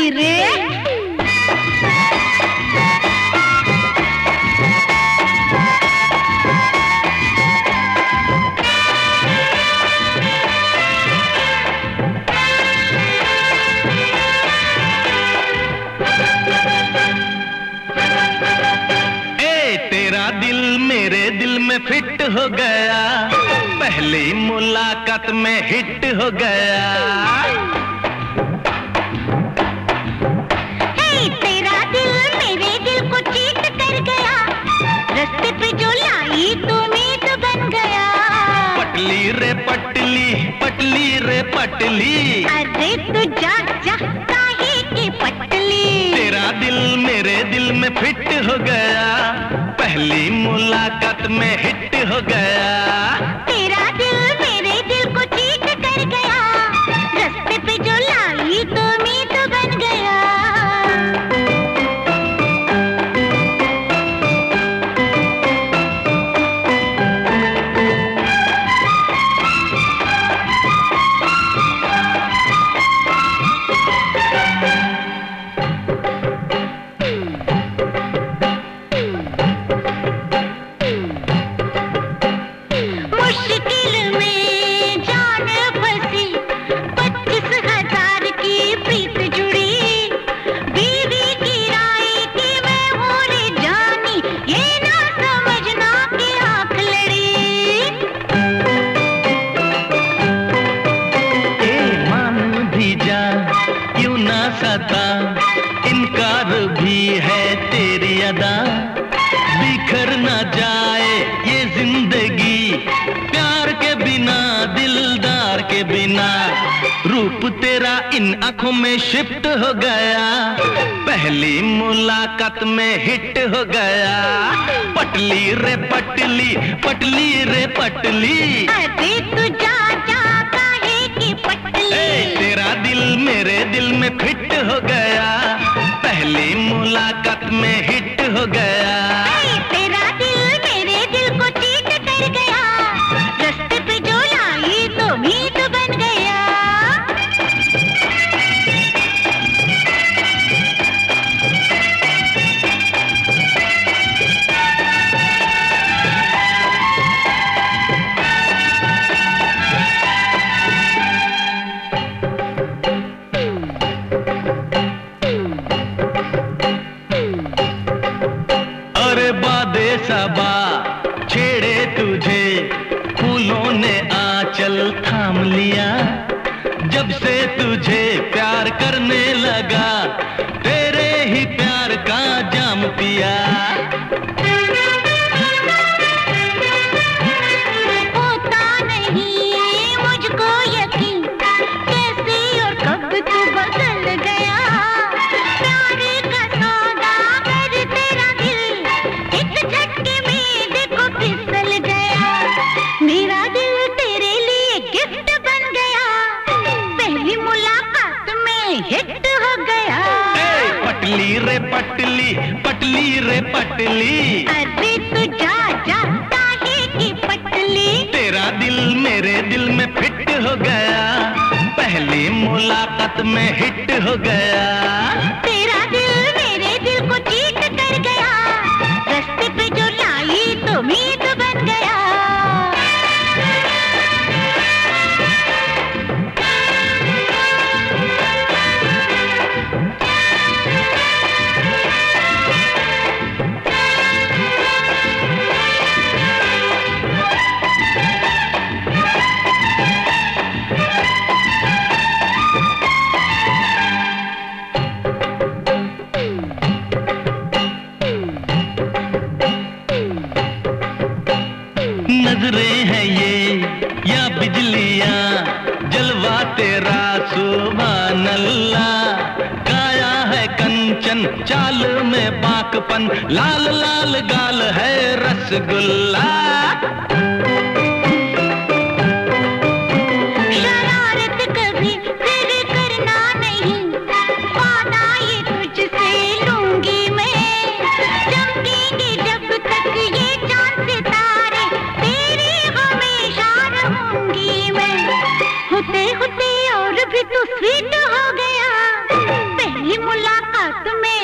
लगी रे। तेरा दिल मेरे दिल में फिट हो गया, पहली मुलाकात में हिट हो गया। तेरा दिल मेरे दिल को चीट कर गया, रास्ते पे जो लाई तू मीत बन गया। पटली रे पटली, पटली रे पटली, अरे तू जा जा काहे की पटली। तेरा दिल मेरे दिल में फिट हो गया, पहली मुलाकात में हिट हो गया। तेरा दिल मेरे दिल को चीट कर गया, रास्ते पे जो लाई तो मीत बन गया। इनकार भी है तेरी अदा, बिखर ना जाए ये जिंदगी प्यार के बिना, दिलदार के बिना। रूप तेरा इन आंखों में शिफ्ट हो गया, पहली मुलाकात में हिट हो गया। पटली रे पटली, पटली रे पटली, अरे तू जा जा काहे की पटली। तेरा दिल मेरे दिल में फिट हो गया, पहली मुलाकात में हिट हो गया। तेरा दिल मेरे दिल को चीट कर गया, रास्ते पे जो लाई तो मीत बन गया। सबा छेड़े तुझे फूलों ने आंचल थाम लिया, जब से तुझे प्यार करने लगा तेरे ही प्यार का जाम पिया। होता नहीं मुझको यकीन, कैसे और कब तू बदल गया। प्यार का सौदागर तेरा दिल एक झटके में देखो फिसल गया। मेरा दिल तेरे लिए गिफ्ट बन गया, पहली मुलाकात में हिट हो गया। पटली रे पटली, पटली रे पटली, अरे तू जा जा काहे की पटली। तेरा दिल मेरे दिल में फिट हो गया, पहली मुलाकात में हिट हो गया। तेरा दिल मेरे दिल को चीट कर गया, रास्ते पे जो लाई तो मीत बन गया। नजरें हैं ये या बिजलियां, जलवा तेरा सुभान अल्लाह। काया है कंचन चाल में बाकपन, लाल लाल गाल है रसगुल्ला। शरारत कभी फिर करना नहीं, वादा ये तुझसे लूंगी मैं। चमकेंगे जब तक ये चांद सितारे, तेरी हमेशा रहूंगी मैं। होते होते और भी तू स्वीट हो गया, पहली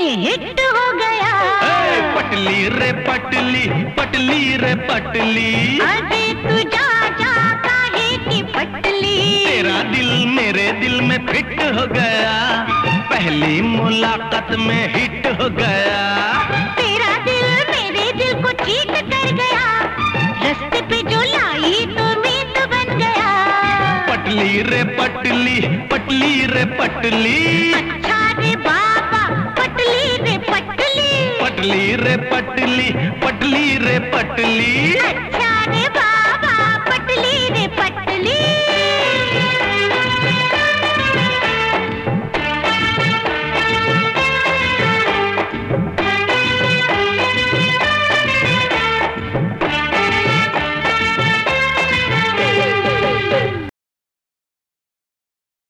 हिट हो गया। पटली रे पटली, पटली रे पटली, अरे तू जा जा काहे की पटली। तेरा दिल मेरे दिल में फिट हो गया, पहली मुलाकात में हिट हो गया। तेरा दिल मेरे दिल को चीट कर गया, रास्ते पे जो लाई तो मीत बन गया। पटली रे पटली, पटली रे पटली, अच्छा रे बाबा पटली रे पटली, पटली रे पटली, पटली रे पटली। अच्छा रे बाबा पटली रे पटली।